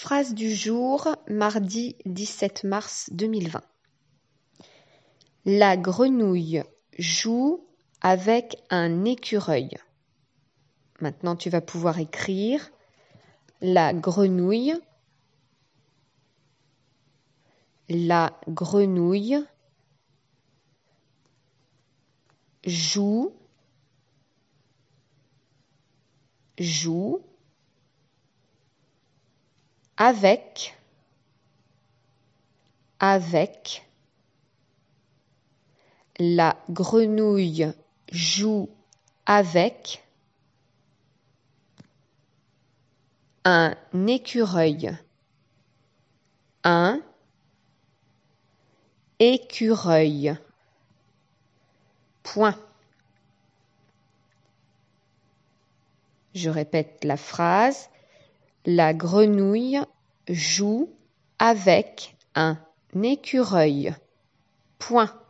Phrase du jour, mardi 17 mars 2020. La grenouille joue avec un écureuil. Maintenant, tu vas pouvoir écrire la grenouille joue avec la grenouille joue avec un écureuil. Un écureuil. Point. Je répète la phrase. La grenouille joue avec un écureuil. Point.